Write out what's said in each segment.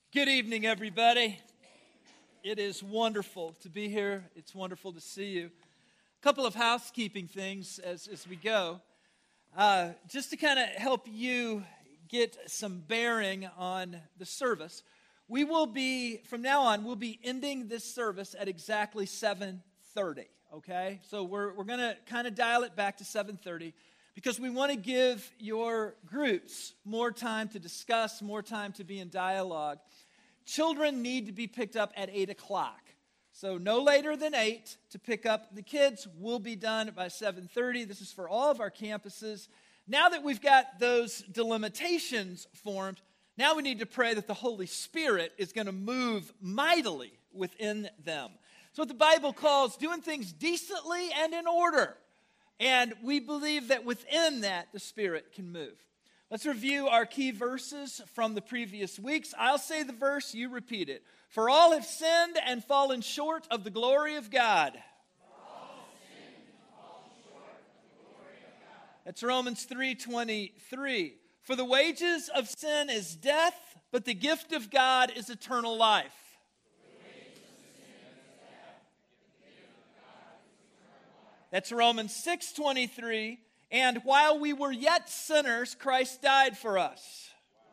Good evening, everybody. It is wonderful to be here. It's wonderful to see you. A couple of housekeeping things as we go. Just to kind of help you get some bearing on the service. We will be, from now on, we'll be ending this service at exactly 7:30, okay? So we're going to kind of dial it back to 7:30 because we want to give your groups more time to discuss, more time to be in dialogue. Children need to be picked up at 8 o'clock. So no later than 8 to pick up the kids. We'll be done by 7:30. This is for all of our campuses. Now that we've got those delimitations formed, now we need to pray that the Holy Spirit is going to move mightily within them. It's what the Bible calls doing things decently and in order. And we believe that within that, the Spirit can move. Let's review our key verses from the previous weeks. I'll say the verse, you repeat it. For all have sinned and fallen short of the glory of God. That's Romans 3:23. For the wages of sin is death, but the gift of God is eternal life. That's Romans 6:23. And while we were yet sinners, Christ died for us.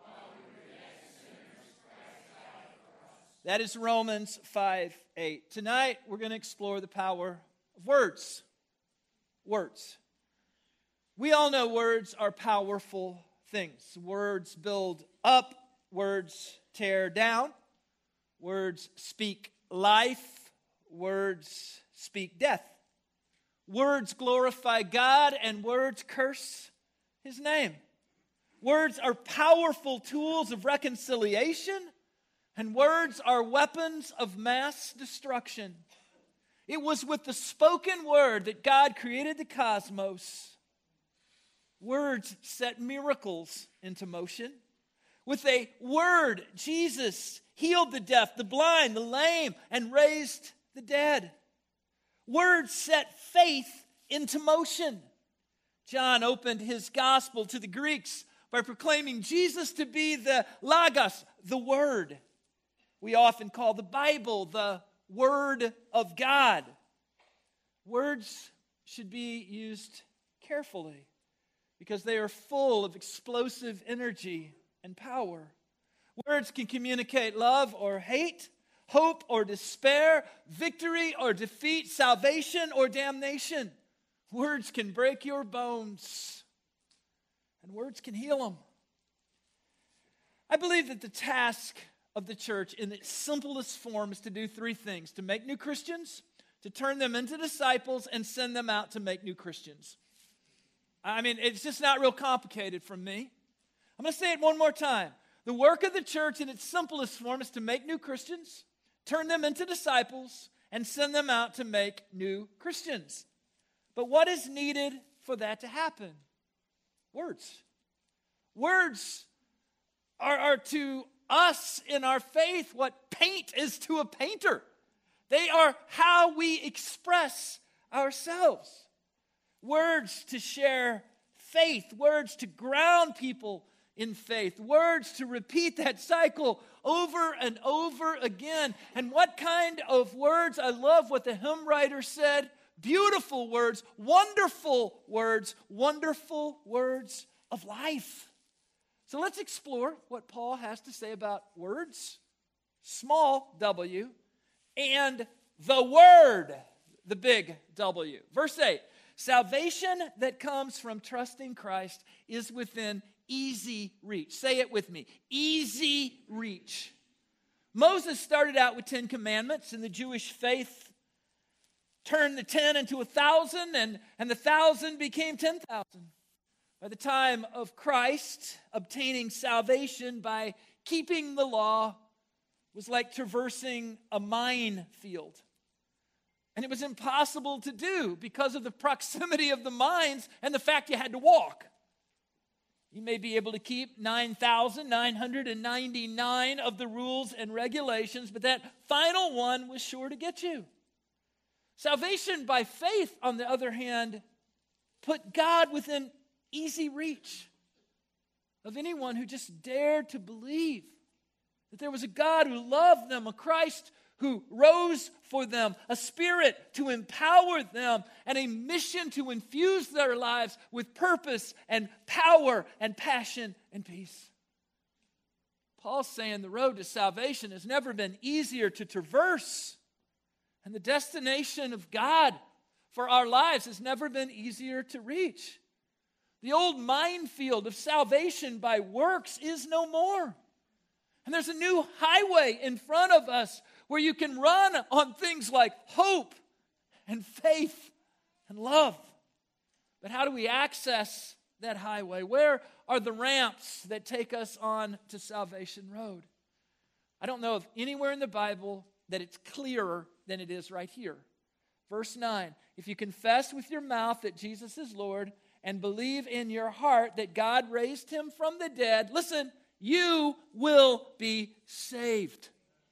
That is Romans 5:8. Tonight, we're going to explore the power of words. Words. We all know words are powerful things. Words build up. Words tear down. Words speak life. Words speak death. Words glorify God and words curse His name. Words are powerful tools of reconciliation, and words are weapons of mass destruction. It was with the spoken word that God created the cosmos. Words set miracles into motion. With a word, Jesus healed the deaf, the blind, the lame, and raised the dead. Words set faith into motion. John opened his gospel to the Greeks by proclaiming Jesus to be the Logos, the Word. We often call the Bible the Word of God. Words should be used carefully because they are full of explosive energy and power. Words can communicate love or hate, hope or despair, victory or defeat, salvation or damnation. Words can break your bones, and words can heal them. I believe that the task of the church in its simplest form is to do three things: to make new Christians, to turn them into disciples, and send them out to make new Christians. I mean, it's just not real complicated from me. I'm going to say it one more time. The work of the church in its simplest form is to make new Christians, turn them into disciples, and send them out to make new Christians. But what is needed for that to happen? Words. Words are to us in our faith what paint is to a painter. They are how we express ourselves. Words to share faith. Words to ground people in faith. Words to repeat that cycle over and over again. And what kind of words? I love what the hymn writer said. Beautiful words, wonderful words of life. So let's explore what Paul has to say about words, small w, and the Word, the big W. Verse 8, salvation that comes from trusting Christ is within easy reach. Say it with me. Easy reach. Moses started out with 10 commandments, and the Jewish faith turned the 10 into 1,000, and the 1,000 became 10,000. By the time of Christ, obtaining salvation by keeping the law was like traversing a minefield. And it was impossible to do because of the proximity of the mines and the fact you had to walk. You may be able to keep 9,999 of the rules and regulations, but that final one was sure to get you. Salvation by faith, on the other hand, put God within easy reach of anyone who just dared to believe that there was a God who loved them, a Christ who rose for them, a Spirit to empower them, and a mission to infuse their lives with purpose and power and passion and peace. Paul's saying the road to salvation has never been easier to traverse, and the destination of God for our lives has never been easier to reach. The old minefield of salvation by works is no more. And there's a new highway in front of us where you can run on things like hope and faith and love. But how do we access that highway? Where are the ramps that take us on to Salvation Road? I don't know of anywhere in the Bible that it's clearer than it is right here. Verse 9, if you confess with your mouth that Jesus is Lord and believe in your heart that God raised him from the dead, listen, you will be saved.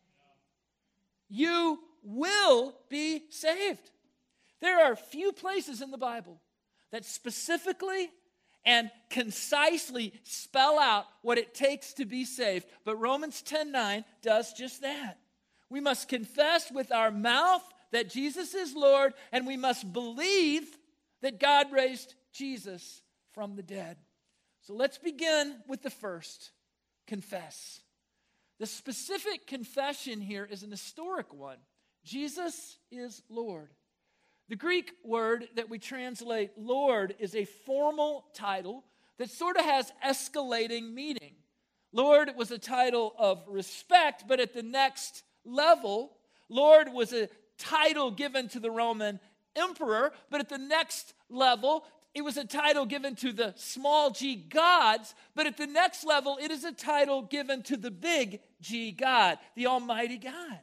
You will be saved. There are few places in the Bible that specifically and concisely spell out what it takes to be saved, but Romans 10:9 does just that. We must confess with our mouth that Jesus is Lord, and we must believe that God raised Jesus from the dead. So let's begin with the first, confess. The specific confession here is an historic one. Jesus is Lord. The Greek word that we translate Lord is a formal title that sort of has escalating meaning. Lord was a title of respect, but at the next level, Lord was a title given to the Roman emperor, but at the next level, it was a title given to the small g gods, but at the next level, it is a title given to the big G God, the Almighty God.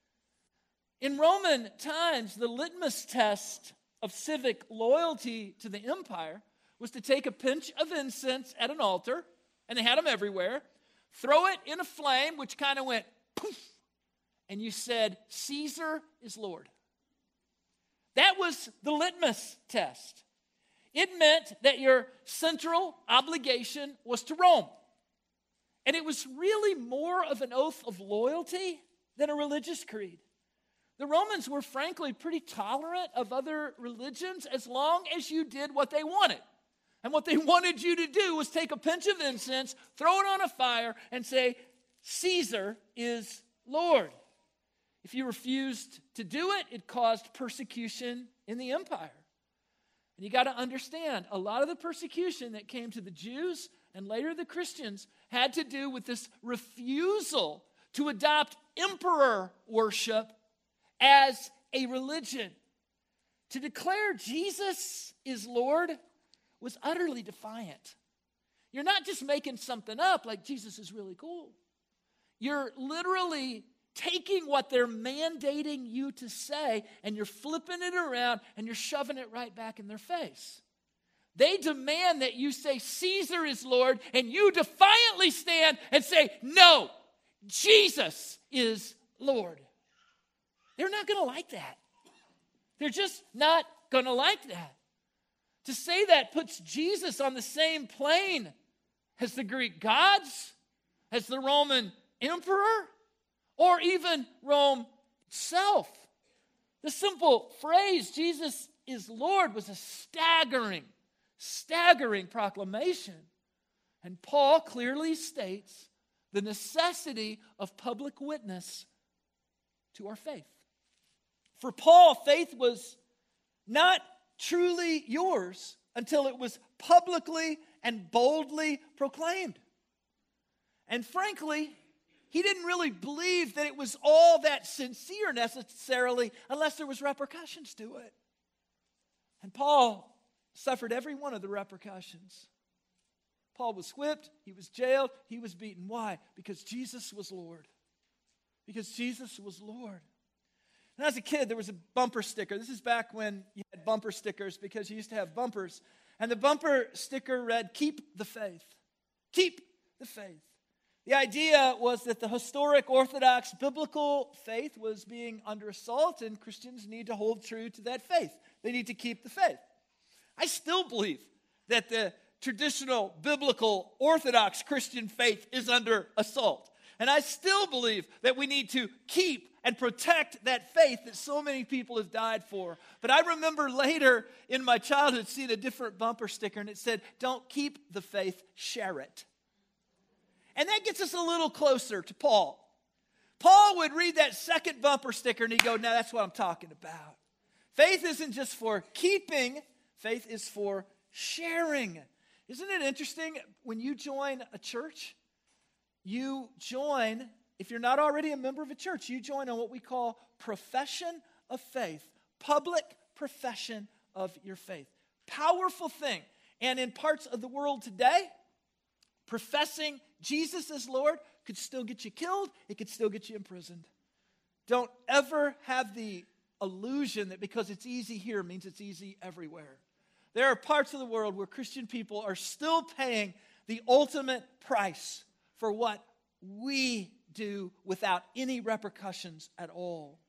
In Roman times, the litmus test of civic loyalty to the empire was to take a pinch of incense at an altar, and they had them everywhere, throw it in a flame, which kind of went poof, and you said, Caesar is Lord. That was the litmus test. It meant that your central obligation was to Rome. And it was really more of an oath of loyalty than a religious creed. The Romans were frankly pretty tolerant of other religions as long as you did what they wanted. And what they wanted you to do was take a pinch of incense, throw it on a fire, and say, Caesar is Lord. If you refused to do it, it caused persecution in the empire. And you got to understand, a lot of the persecution that came to the Jews and later the Christians had to do with this refusal to adopt emperor worship as a religion. To declare Jesus is Lord was utterly defiant. You're not just making something up like Jesus is really cool. You're literally taking what they're mandating you to say and you're flipping it around and you're shoving it right back in their face. They demand that you say Caesar is Lord, and you defiantly stand and say, no, Jesus is Lord. They're not going to like that. They're just not going to like that. To say that puts Jesus on the same plane as the Greek gods, as the Roman emperor, or even Rome itself. The simple phrase, Jesus is Lord, was a staggering proclamation. And Paul clearly states the necessity of public witness to our faith. For Paul, faith was not truly yours until it was publicly and boldly proclaimed. And frankly, he didn't really believe that it was all that sincere necessarily unless there was repercussions to it. And Paul suffered every one of the repercussions. Paul was whipped, he was jailed, he was beaten. Why? Because Jesus was Lord. Because Jesus was Lord. And as a kid, there was a bumper sticker. This is back when you had bumper stickers because you used to have bumpers. And the bumper sticker read, "Keep the faith." Keep the faith. The idea was that the historic Orthodox biblical faith was being under assault, and Christians need to hold true to that faith. They need to keep the faith. I still believe that the traditional biblical Orthodox Christian faith is under assault. And I still believe that we need to keep and protect that faith that so many people have died for. But I remember later in my childhood seeing a different bumper sticker, and it said, "Don't keep the faith, share it." And that gets us a little closer to Paul. Paul would read that second bumper sticker and he'd go, "Now that's what I'm talking about. Faith isn't just for keeping, faith is for sharing." Isn't it interesting? When you join a church, you join, if you're not already a member of a church, you join on what we call profession of faith, public profession of your faith. Powerful thing. And in parts of the world today, professing Jesus as Lord could still get you killed. It could still get you imprisoned. Don't ever have the illusion that because it's easy here means it's easy everywhere. There are parts of the world where Christian people are still paying the ultimate price for what we do without any repercussions at all.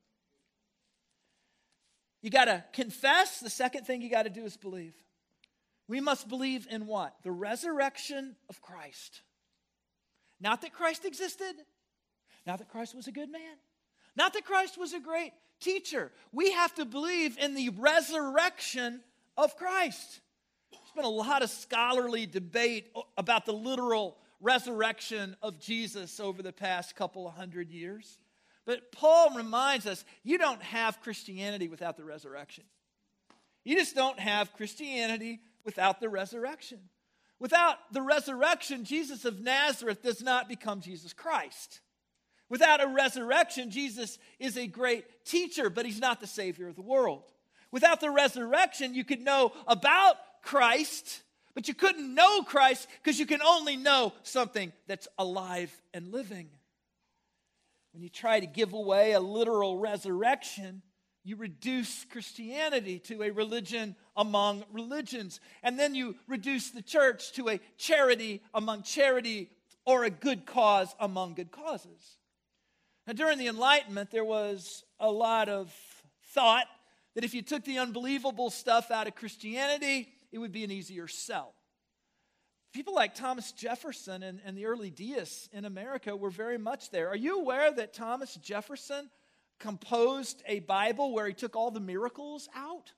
You got to confess. The second thing you got to do is believe. We must believe in what? The resurrection of Christ. Not that Christ existed. Not that Christ was a good man. Not that Christ was a great teacher. We have to believe in the resurrection of Christ. There's been a lot of scholarly debate about the literal resurrection of Jesus over the past couple of hundred years. But Paul reminds us, you don't have Christianity without the resurrection. You just don't have Christianity without the resurrection. Without the resurrection, Jesus of Nazareth does not become Jesus Christ. Without a resurrection, Jesus is a great teacher, but he's not the Savior of the world. Without the resurrection, you could know about Christ, but you couldn't know Christ because you can only know something that's alive and living. When you try to give away a literal resurrection, you reduce Christianity to a religion among religions. And then you reduce the church to a charity among charity or a good cause among good causes. Now, during the Enlightenment, there was a lot of thought that if you took the unbelievable stuff out of Christianity, it would be an easier sell. People like Thomas Jefferson and the early deists in America were very much there. Are you aware that Thomas Jefferson composed a Bible where he took all the miracles out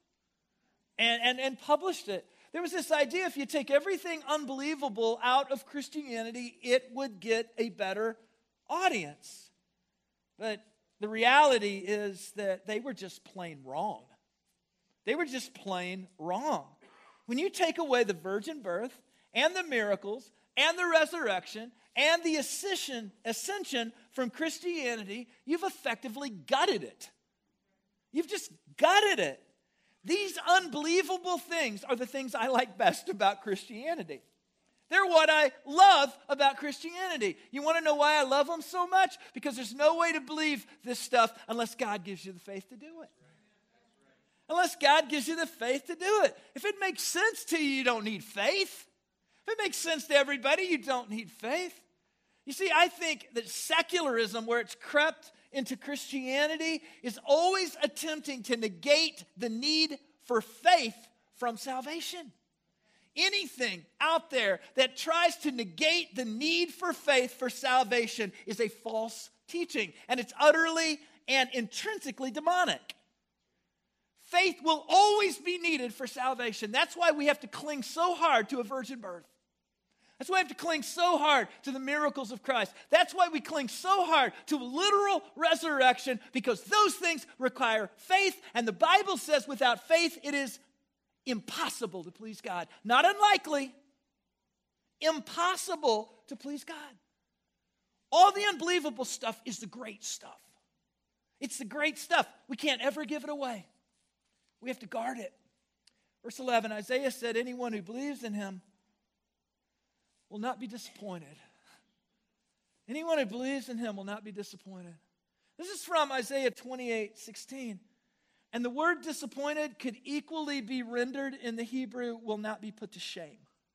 and published it? There was this idea, if you take everything unbelievable out of Christianity, it would get a better audience. But the reality is that they were just plain wrong. They were just plain wrong. When you take away the virgin birth and the miracles and the resurrection and the ascension from Christianity, you've effectively gutted it. You've just gutted it. These unbelievable things are the things I like best about Christianity. They're what I love about Christianity. You want to know why I love them so much? Because there's no way to believe this stuff unless God gives you the faith to do it. Unless God gives you the faith to do it. If it makes sense to you, you don't need faith. If it makes sense to everybody, you don't need faith. You see, I think that secularism, where it's crept into Christianity, is always attempting to negate the need for faith from salvation. Anything out there that tries to negate the need for faith for salvation is a false teaching, and it's utterly and intrinsically demonic. Faith will always be needed for salvation. That's why we have to cling so hard to a virgin birth. That's why we have to cling so hard to the miracles of Christ. That's why we cling so hard to literal resurrection, because those things require faith, and the Bible says without faith it is impossible to please God. Not unlikely, impossible to please God. All the unbelievable stuff is the great stuff. It's the great stuff. We can't ever give it away. We have to guard it. Verse 11, Isaiah said, anyone who believes in him will not be disappointed. Anyone who believes in him will not be disappointed. This is from Isaiah 28:16. And the word disappointed could equally be rendered in the Hebrew, will not be put to shame.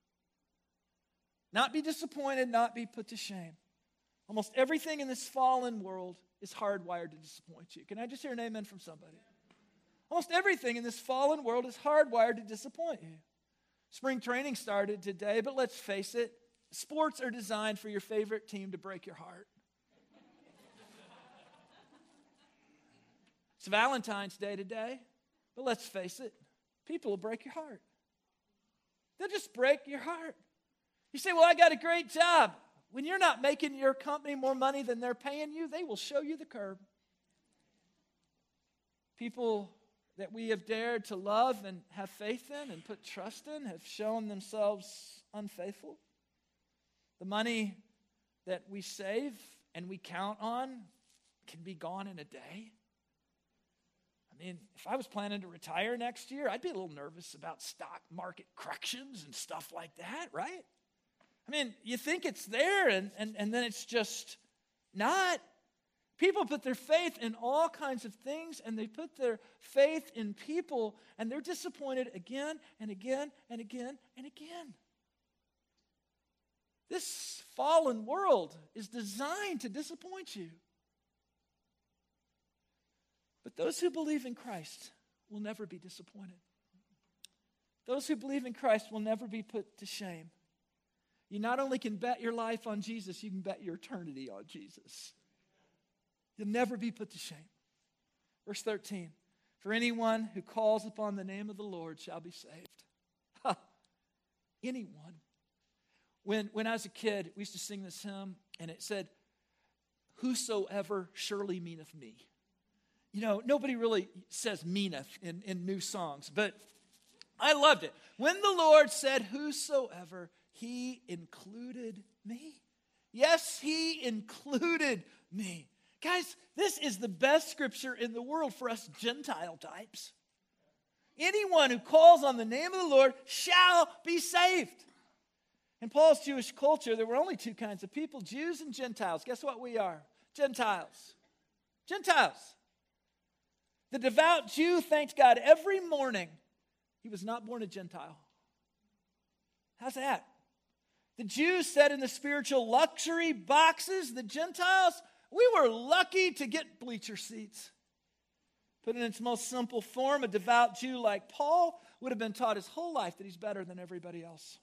Not be disappointed, not be put to shame. Almost everything in this fallen world is hardwired to disappoint you. Can I just hear an amen from somebody? Almost everything in this fallen world is hardwired to disappoint you. Spring training started today, but let's face it, sports are designed for your favorite team to break your heart. It's Valentine's Day today, but let's face it, people will break your heart. They'll just break your heart. You say, well, I got a great job. When you're not making your company more money than they're paying you, they will show you the curb. People that we have dared to love and have faith in and put trust in have shown themselves unfaithful. The money that we save and we count on can be gone in a day. I mean, if I was planning to retire next year, I'd be a little nervous about stock market corrections and stuff like that, right? I mean, you think it's there and then it's just not. People put their faith in all kinds of things, and they put their faith in people, and they're disappointed again and again and again and again. This fallen world is designed to disappoint you. But those who believe in Christ will never be disappointed. Those who believe in Christ will never be put to shame. You not only can bet your life on Jesus, you can bet your eternity on Jesus. You'll never be put to shame. Verse 13, for anyone who calls upon the name of the Lord shall be saved. Anyone. When I was a kid, we used to sing this hymn, and it said, whosoever surely meaneth me. You know, nobody really says meaneth in new songs, but I loved it. When the Lord said whosoever, he included me. Yes, he included me. Guys, this is the best scripture in the world for us Gentile types. Anyone who calls on the name of the Lord shall be saved. In Paul's Jewish culture, there were only two kinds of people, Jews and Gentiles. Guess what we are? Gentiles. Gentiles. The devout Jew thanked God every morning he was not born a Gentile. How's that? The Jews sat in the spiritual luxury boxes. The Gentiles, we were lucky to get bleacher seats. Put in its most simple form, a devout Jew like Paul would have been taught his whole life that he's better than everybody else.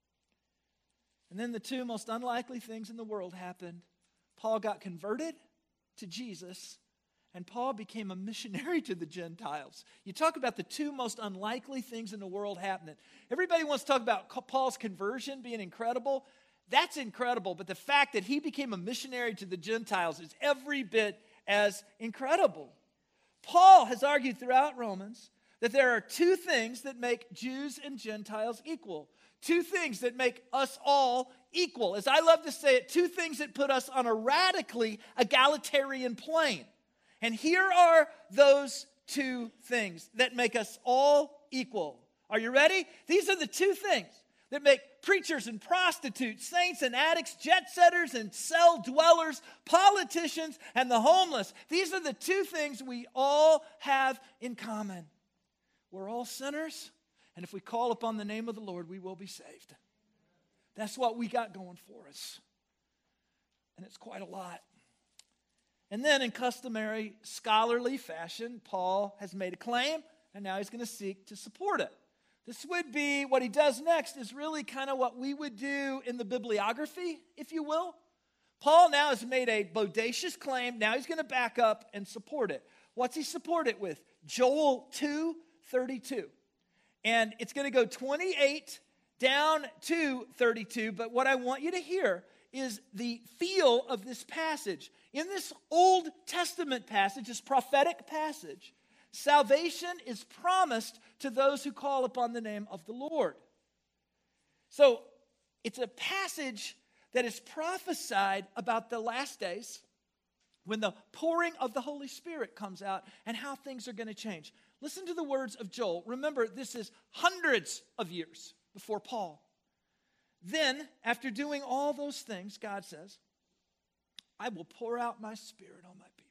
And then the two most unlikely things in the world happened. Paul got converted to Jesus, and Paul became a missionary to the Gentiles. You talk about the two most unlikely things in the world happening. Everybody wants to talk about Paul's conversion being incredible. That's incredible, but the fact that he became a missionary to the Gentiles is every bit as incredible. Paul has argued throughout Romans that there are two things that make Jews and Gentiles equal. Two things that make us all equal. As I love to say it, two things that put us on a radically egalitarian plane. And here are those two things that make us all equal. Are you ready? These are the two things that make preachers and prostitutes, saints and addicts, jet setters and cell dwellers, politicians and the homeless. These are the two things we all have in common. We're all sinners, and if we call upon the name of the Lord, we will be saved. That's what we got going for us. And it's quite a lot. And then in customary scholarly fashion, Paul has made a claim, and now he's going to seek to support it. This would be, what he does next is really kind of what we would do in the bibliography, if you will. Paul now has made a bodacious claim. Now he's going to back up and support it. What's he support it with? Joel 2:32. And it's going to go 28 down to 32. But what I want you to hear is the feel of this passage. In this Old Testament passage, this prophetic passage, salvation is promised to those who call upon the name of the Lord. So it's a passage that is prophesied about the last days when the pouring of the Holy Spirit comes out and how things are going to change. Listen to the words of Joel. Remember, this is hundreds of years before Paul. Then, after doing all those things, God says, I will pour out my Spirit on my people.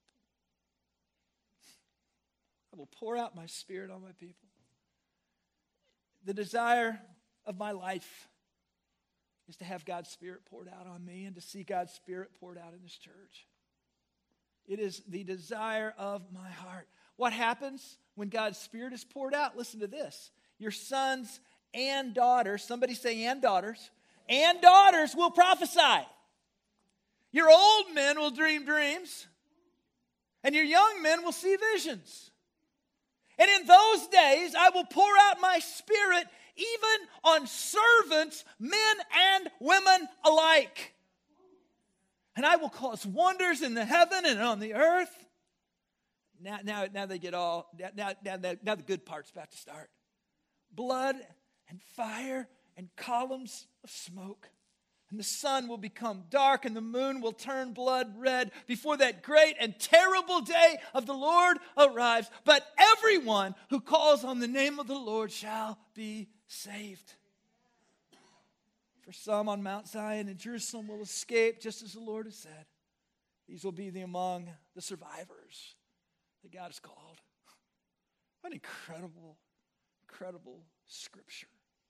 I will pour out my Spirit on my people. The desire of my life is to have God's Spirit poured out on me and to see God's Spirit poured out in this church. It is the desire of my heart. What happens when God's Spirit is poured out? Listen to this. Your sons and daughters, somebody say and daughters will prophesy. Your old men will dream dreams, and your young men will see visions. And in those days I will pour out my Spirit even on servants, men and women alike. And I will cause wonders in the heaven and on the earth. Now they get all, now the good part's about to start. Blood and fire and columns of smoke. And the sun will become dark and the moon will turn blood red before that great and terrible day of the Lord arrives. But everyone who calls on the name of the Lord shall be saved. For some on Mount Zion and Jerusalem will escape, just as the Lord has said. These will be among the survivors that God has called. What an incredible, incredible scripture.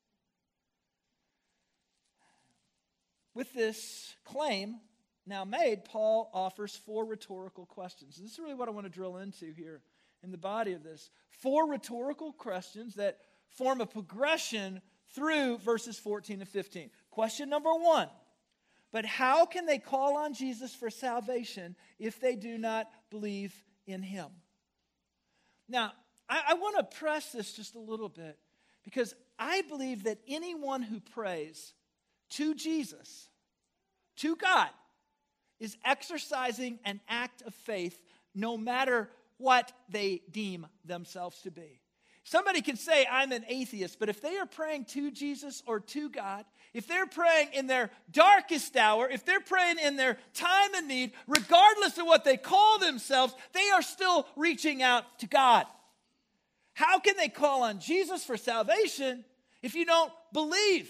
With this claim now made, Paul offers 4 rhetorical questions. This is really what I want to drill into here in the body of this. 4 rhetorical questions that form a progression through verses 14 and 15. Question number 1. But how can they call on Jesus for salvation if they do not believe in him? Now, I want to press this just a little bit because I believe that anyone who prays to Jesus, to God, is exercising an act of faith no matter what they deem themselves to be. Somebody can say, I'm an atheist, but if they are praying to Jesus or to God, if they're praying in their darkest hour, if they're praying in their time of need, regardless of what they call themselves, they are still reaching out to God. How can they call on Jesus for salvation if you don't believe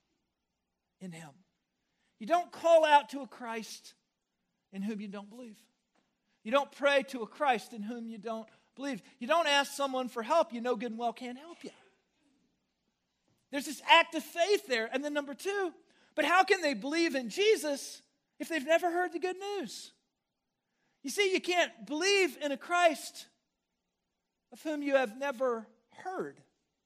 in him? You don't call out to a Christ in whom you don't believe. You don't pray to a Christ in whom you don't believe. You don't ask someone for help you know good and well can't help you. There's this act of faith there. And then number 2, but how can they believe in Jesus if they've never heard the good news? You see, you can't believe in a Christ of whom you have never heard.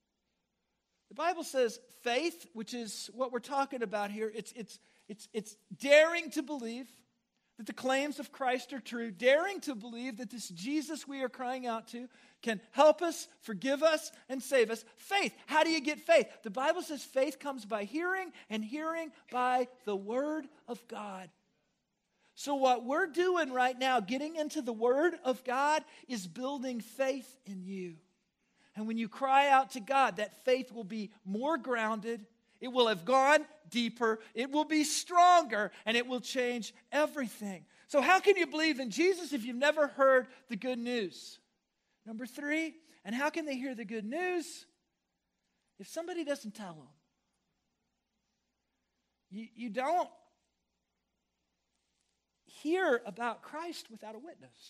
The Bible says faith, which is what we're talking about here, it's daring to believe that the claims of Christ are true, daring to believe that this Jesus we are crying out to can help us, forgive us, and save us. Faith. How do you get faith? The Bible says faith comes by hearing, and hearing by the Word of God. So what we're doing right now, getting into the Word of God, is building faith in you. And when you cry out to God, that faith will be more grounded. It will have gone deeper. It will be stronger, and it will change everything. So how can you believe in Jesus if you've never heard the good news? Number 3, and how can they hear the good news if somebody doesn't tell them? You don't hear about Christ without a witness.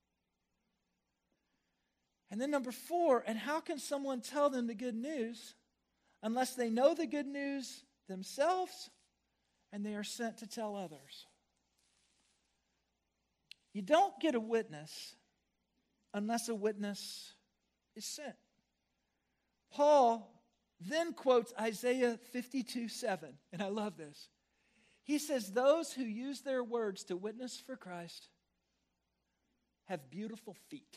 And then number 4, and how can someone tell them the good news unless they know the good news themselves and they are sent to tell others? You don't get a witness unless a witness is sent. Paul then quotes Isaiah 52:7, and I love this. He says, those who use their words to witness for Christ have beautiful feet.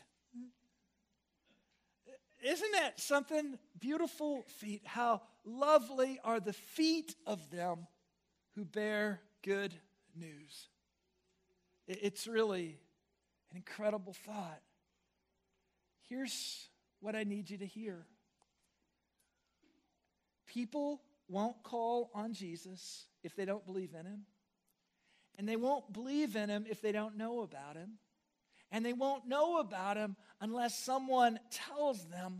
Isn't that something? Beautiful feet. How lovely are the feet of them who bear good news. It's really an incredible thought. Here's what I need you to hear. People won't call on Jesus if they don't believe in him. And they won't believe in him if they don't know about him. And they won't know about him unless someone tells them.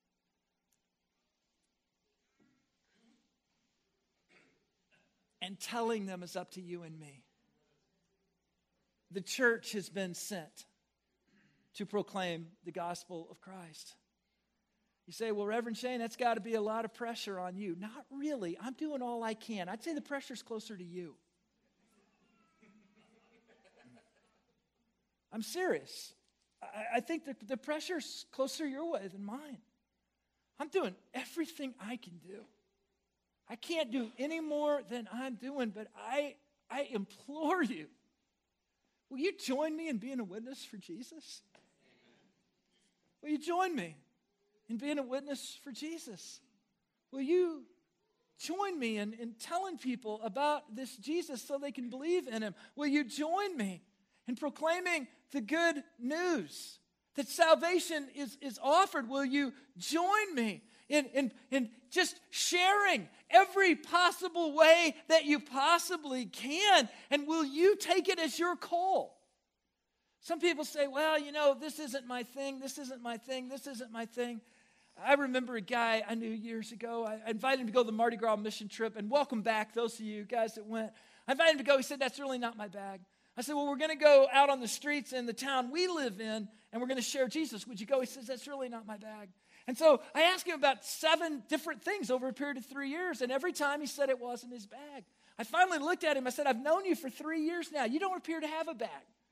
And telling them is up to you and me. The church has been sent to proclaim the gospel of Christ. You say, well, Reverend Shane, that's got to be a lot of pressure on you. Not really. I'm doing all I can. I'd say the pressure's closer to you. I'm serious. I think the pressure's closer your way than mine. I'm doing everything I can do. I can't do any more than I'm doing, but I implore you, Will you join me in being a witness for Jesus? Will you join me in being a witness for Jesus? Will you join me in telling people about this Jesus so they can believe in him? Will you join me in proclaiming the good news that salvation is offered? Will you join me in just sharing every possible way that you possibly can? And will you take it as your call? Some people say, well, this isn't my thing, this isn't my thing, this isn't my thing. I remember a guy I knew years ago. I invited him to go to the Mardi Gras mission trip, and welcome back, those of you guys that went. I invited him to go. He said, that's really not my bag. I said, well, we're going to go out on the streets in the town we live in, and we're going to share Jesus. Would you go? He says, that's really not my bag. And so I asked him about 7 different things over a period of 3 years, and every time he said it wasn't his bag. I finally looked at him. I said, I've known you for 3 years now. You don't appear to have a bag.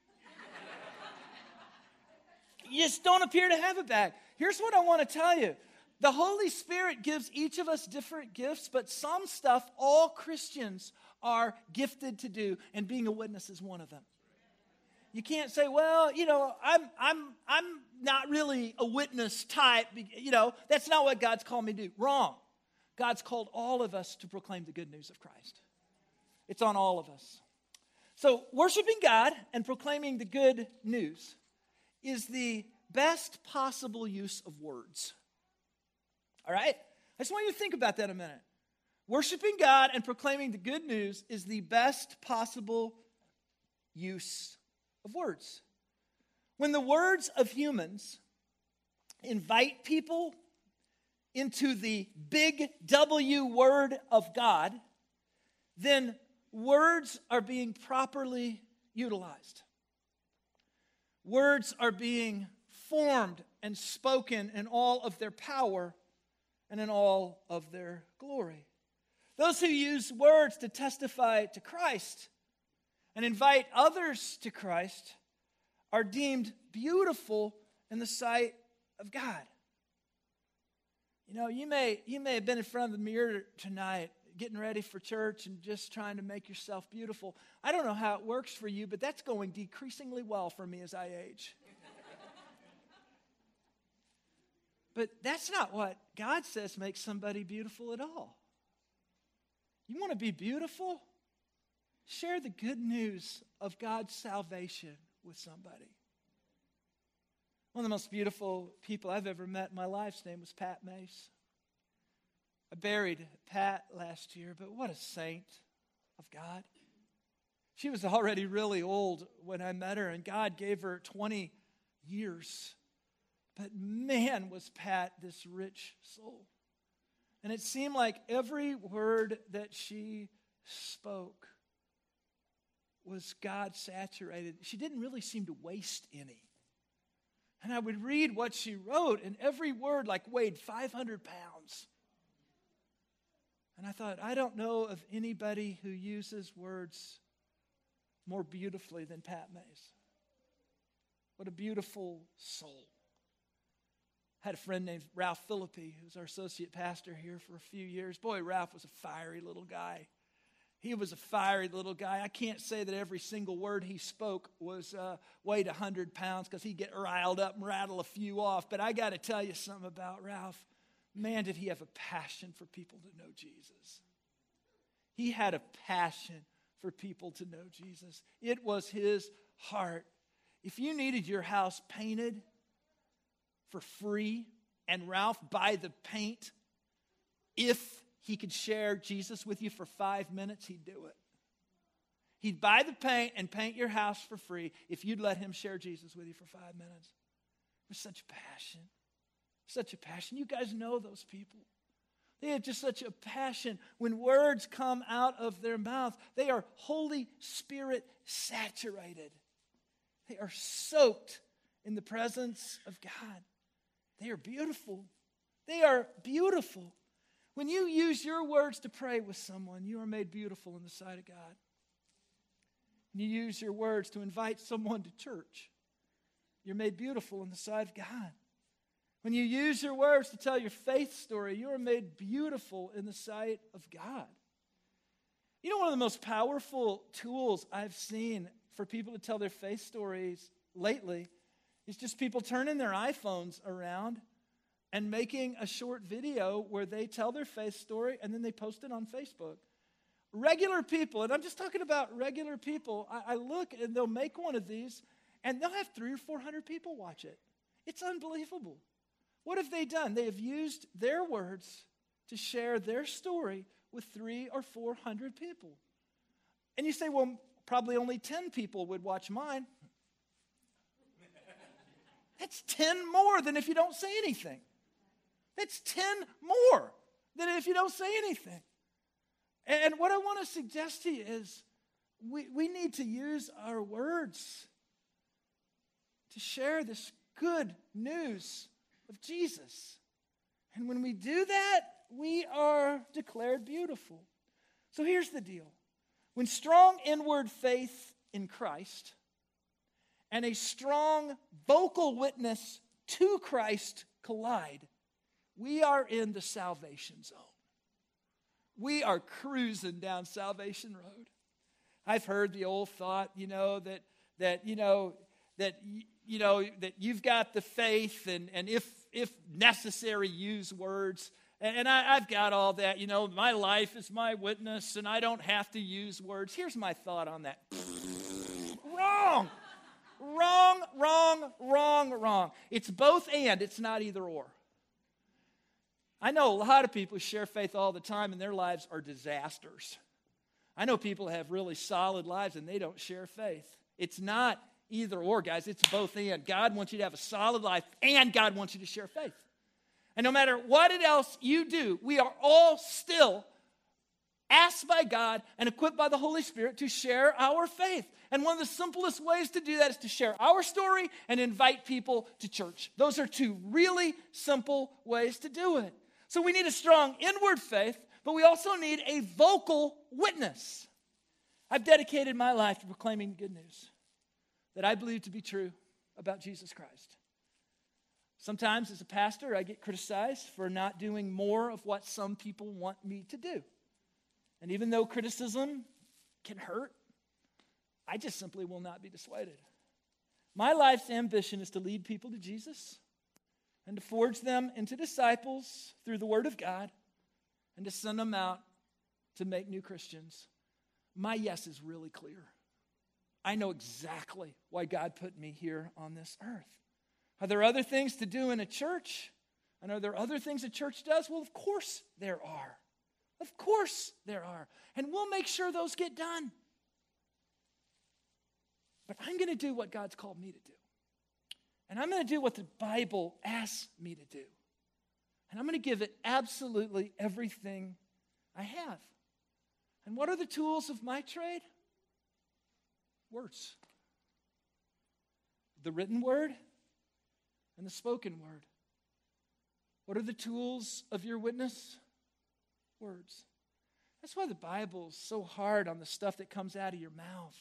You just don't appear to have a bag. Here's what I want to tell you. The Holy Spirit gives each of us different gifts, but some stuff all Christians are gifted to do, and being a witness is one of them. You can't say, well, I'm not really a witness type. That's not what God's called me to do. Wrong. God's called all of us to proclaim the good news of Christ. It's on all of us. So worshiping God and proclaiming the good news is the best possible use of words. All right? I just want you to think about that a minute. Worshiping God and proclaiming the good news is the best possible use of words. When the words of humans invite people into the big W word of God, then words are being properly utilized. Words are being formed and spoken in all of their power and in all of their glory. Those who use words to testify to Christ and invite others to Christ are deemed beautiful in the sight of God. You may have been in front of the mirror tonight getting ready for church and just trying to make yourself beautiful. I don't know how it works for you, but that's going decreasingly well for me as I age. But that's not what God says makes somebody beautiful at all. You want to be beautiful? Share the good news of God's salvation with somebody. One of the most beautiful people I've ever met in my life's name was Pat Mace. I buried Pat last year, but what a saint of God. She was already really old when I met her, and God gave her 20 years. But man, was Pat this rich soul. And it seemed like every word that she spoke was God saturated. She didn't really seem to waste any. And I would read what she wrote, and every word weighed 500 pounds. And I thought, I don't know of anybody who uses words more beautifully than Pat Mace. What a beautiful soul. I had a friend named Ralph Philippi, who was our associate pastor here for a few years. Boy, Ralph was a fiery little guy. He was a fiery little guy. I can't say that every single word he spoke was weighed 100 pounds because he'd get riled up and rattle a few off. But I got to tell you something about Ralph. Man, did he have a passion for people to know Jesus. He had a passion for people to know Jesus. It was his heart. If you needed your house painted for free and Ralph buy the paint, if he could share Jesus with you for 5 minutes, he'd do it. He'd buy the paint and paint your house for free if you'd let him share Jesus with you for 5 minutes. There's such passion. Such a passion. You guys know those people. They have just such a passion. When words come out of their mouth, they are Holy Spirit saturated. They are soaked in the presence of God. They are beautiful. They are beautiful. When you use your words to pray with someone, you are made beautiful in the sight of God. When you use your words to invite someone to church, you're made beautiful in the sight of God. When you use your words to tell your faith story, you are made beautiful in the sight of God. You know, one of the most powerful tools I've seen for people to tell their faith stories lately is just people turning their iPhones around and making a short video where they tell their faith story and then they post it on Facebook. Regular people, and I'm just talking about regular people, I look and they'll make one of these and they'll have 300 or 400 people watch it. It's unbelievable. What have they done? They have used their words to share their story with 300 or 400 people. And you say, well, probably only 10 people would watch mine. That's 10 more than if you don't say anything. That's 10 more than if you don't say anything. And what I want to suggest to you is we need to use our words to share this good news of Jesus. And when we do that, we are declared beautiful. So here's the deal. When strong inward faith in Christ and a strong vocal witness to Christ collide, we are in the salvation zone. We are cruising down Salvation Road. I've heard the old thought, that you've got the faith, and if necessary, use words. And I've got all that. My life is my witness, and I don't have to use words. Here's my thought on that. Wrong. Wrong, wrong, wrong, wrong. It's both and. It's not either or. I know a lot of people who share faith all the time, and their lives are disasters. I know people who have really solid lives, and they don't share faith. It's not either or, guys. It's both and. God wants you to have a solid life, and God wants you to share faith. And no matter what else you do, we are all still asked by God and equipped by the Holy Spirit to share our faith. And one of the simplest ways to do that is to share our story and invite people to church. Those are two really simple ways to do it. So we need a strong inward faith, but we also need a vocal witness. I've dedicated my life to proclaiming good news that I believe to be true about Jesus Christ. Sometimes as a pastor, I get criticized for not doing more of what some people want me to do. And even though criticism can hurt, I just simply will not be dissuaded. My life's ambition is to lead people to Jesus and to forge them into disciples through the Word of God and to send them out to make new Christians. My yes is really clear. I know exactly why God put me here on this earth. Are there other things to do in a church? And are there other things a church does? Well, of course there are. Of course there are. And we'll make sure those get done. But I'm going to do what God's called me to do. And I'm going to do what the Bible asks me to do. And I'm going to give it absolutely everything I have. And what are the tools of my trade? Words. The written word and the spoken word. What are the tools of your witness? Words. That's why the Bible is so hard on the stuff that comes out of your mouth.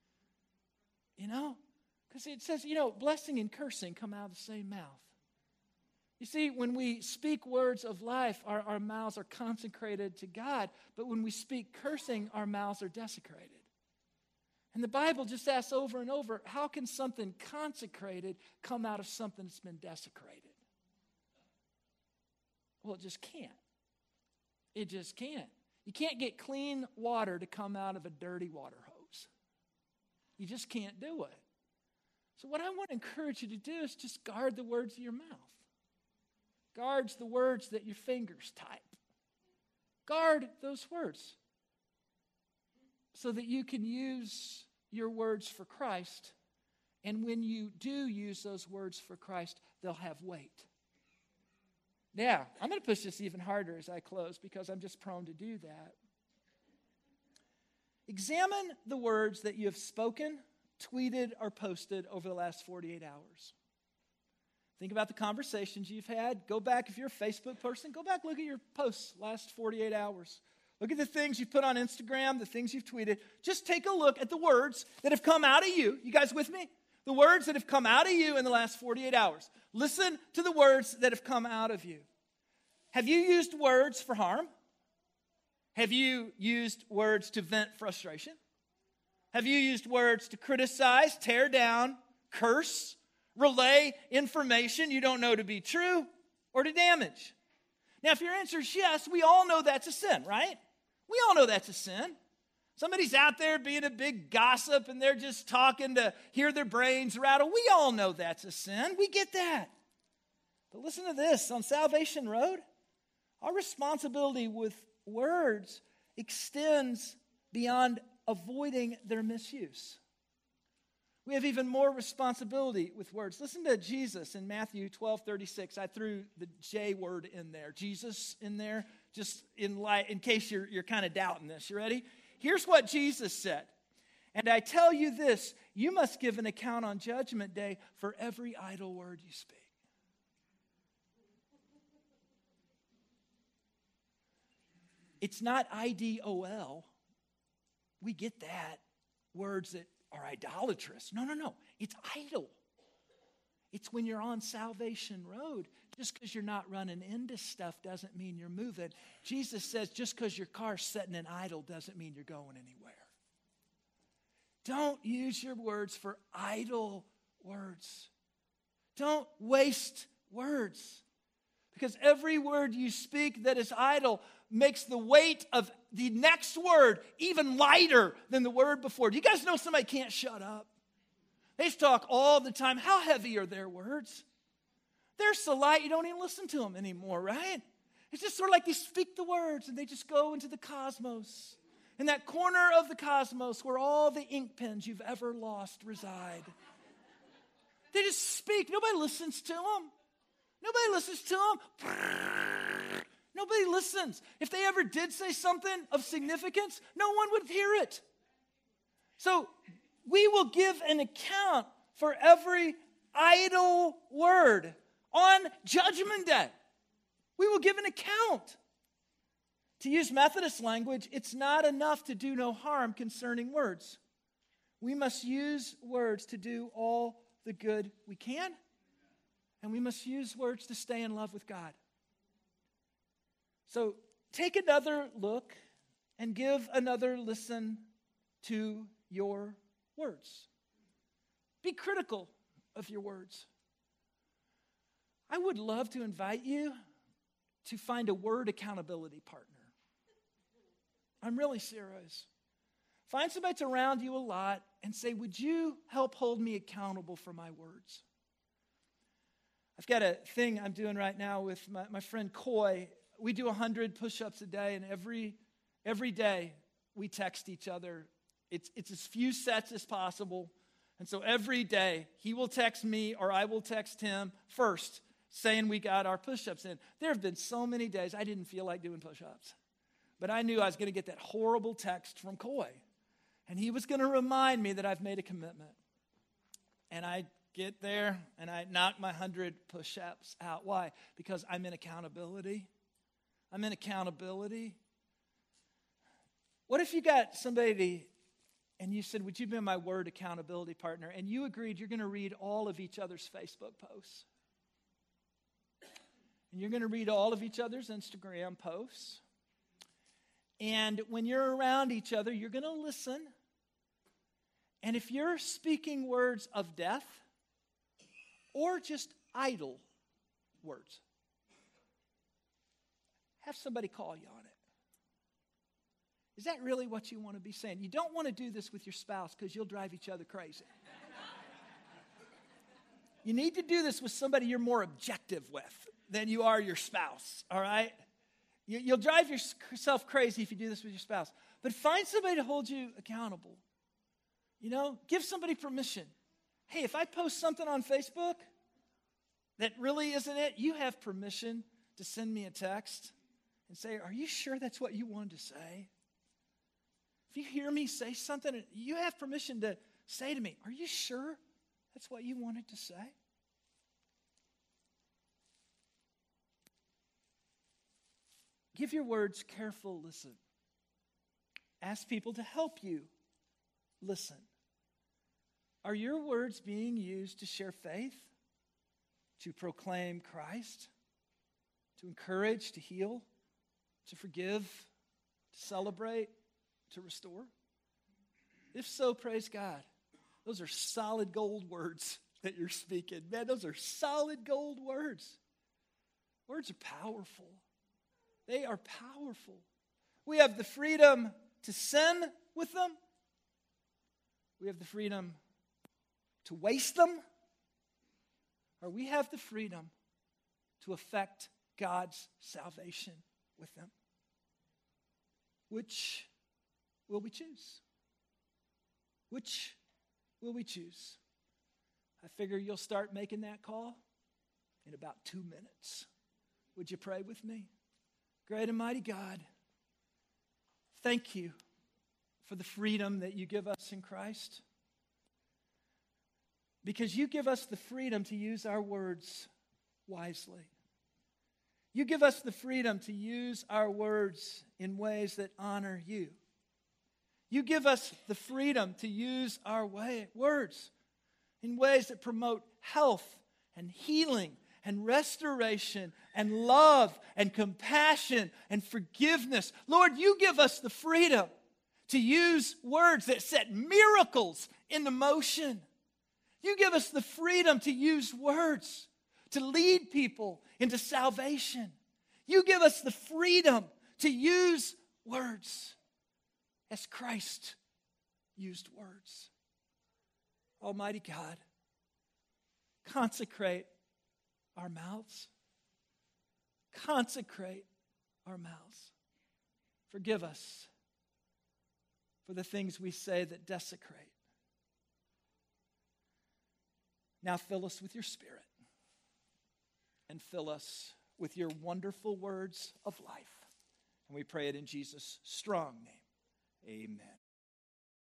Because it says, blessing and cursing come out of the same mouth. You see, when we speak words of life, our mouths are consecrated to God. But when we speak cursing, our mouths are desecrated. And the Bible just asks over and over, how can something consecrated come out of something that's been desecrated? Well, it just can't. It just can't. You can't get clean water to come out of a dirty water hose. You just can't do it. So what I want to encourage you to do is just guard the words of your mouth. Guard the words that your fingers type. Guard those words so that you can use your words for Christ. And when you do use those words for Christ, they'll have weight. Now, I'm going to push this even harder as I close because I'm just prone to do that. Examine the words that you have spoken, tweeted, or posted over the last 48 hours. Think about the conversations you've had. Go back, if you're a Facebook person, go back, look at your posts last 48 hours. Look at the things you've put on Instagram, the things you've tweeted. Just take a look at the words that have come out of you. You guys with me? The words that have come out of you in the last 48 hours. Listen to the words that have come out of you. Have you used words for harm? Have you used words to vent frustration? Have you used words to criticize, tear down, curse, relay information you don't know to be true, or to damage? Now, if your answer is yes, we all know that's a sin, right? We all know that's a sin. Somebody's out there being a big gossip and they're just talking to hear their brains rattle. We all know that's a sin. We get that. But listen to this. On Salvation Road, our responsibility with words extends beyond avoiding their misuse. We have even more responsibility with words. Listen to Jesus in Matthew 12:36. I threw the J word in there. Jesus in there, just in case you're kind of doubting this. You ready? Here's what Jesus said. And I tell you this, you must give an account on Judgment Day for every idle word you speak. It's not IDOL. We get that. Words that are idolatrous. No. It's idle. It's when you're on Salvation Road. Just because you're not running into stuff doesn't mean you're moving. Jesus says just because your car's sitting in idle doesn't mean you're going anywhere. Don't use your words for idle words. Don't waste words. Because every word you speak that is idle makes the weight of the next word even lighter than the word before. Do you guys know somebody can't shut up? They just talk all the time. How heavy are their words? They're so light you don't even listen to them anymore, right? It's just sort of like they speak the words and they just go into the cosmos. In that corner of the cosmos where all the ink pens you've ever lost reside. They just speak. Nobody listens to them. Nobody listens to them. Nobody listens. If they ever did say something of significance, no one would hear it. So we will give an account for every idle word on Judgment Day. We will give an account. To use Methodist language, it's not enough to do no harm concerning words. We must use words to do all the good we can, and we must use words to stay in love with God. So take another look and give another listen to your words. Be critical of your words. I would love to invite you to find a word accountability partner. I'm really serious. Find somebody that's around you a lot and say, would you help hold me accountable for my words? I've got a thing I'm doing right now with my friend Coy. We do 100 push-ups a day, and every day we text each other. It's as few sets as possible. And so every day he will text me or I will text him first saying we got our push-ups in. There have been so many days I didn't feel like doing push-ups. But I knew I was going to get that horrible text from Coy. And he was going to remind me that I've made a commitment. And I get there and I knock my 100 push-ups out. Why? Because I'm in accountability. I'm in accountability. What if you got somebody and you said, would you be my word accountability partner? And you agreed you're going to read all of each other's Facebook posts. And you're going to read all of each other's Instagram posts. And when you're around each other, you're going to listen. And if you're speaking words of death or just idle words, have somebody call you on it. Is that really what you want to be saying? You don't want to do this with your spouse because you'll drive each other crazy. You need to do this with somebody you're more objective with than you are your spouse, all right? You'll drive yourself crazy if you do this with your spouse. But find somebody to hold you accountable. You know, give somebody permission. Hey, if I post something on Facebook that really isn't it, you have permission to send me a text and say, are you sure that's what you wanted to say? If you hear me say something, you have permission to say to me, are you sure that's what you wanted to say? Give your words careful listen. Ask people to help you listen. Are your words being used to share faith, to proclaim Christ, to encourage, to heal, to forgive, to celebrate, to restore? If so, praise God. Those are solid gold words that you're speaking. Man, those are solid gold words. Words are powerful. They are powerful. We have the freedom to sin with them. We have the freedom to waste them. Or we have the freedom to affect God's salvation with them. Which will we choose? Which will we choose? I figure you'll start making that call in about 2 minutes. Would you pray with me? Great and mighty God, thank you for the freedom that you give us in Christ. Because you give us the freedom to use our words wisely. You give us the freedom to use our words in ways that honor you. You give us the freedom to use our words in ways that promote health and healing and restoration and love and compassion and forgiveness. Lord, you give us the freedom to use words that set miracles into motion. You give us the freedom to use words to lead people into salvation. You give us the freedom to use words as Christ used words. Almighty God, consecrate our mouths. Consecrate our mouths. Forgive us for the things we say that desecrate. Now fill us with your Spirit and fill us with your wonderful words of life. And we pray it in Jesus' strong name. Amen.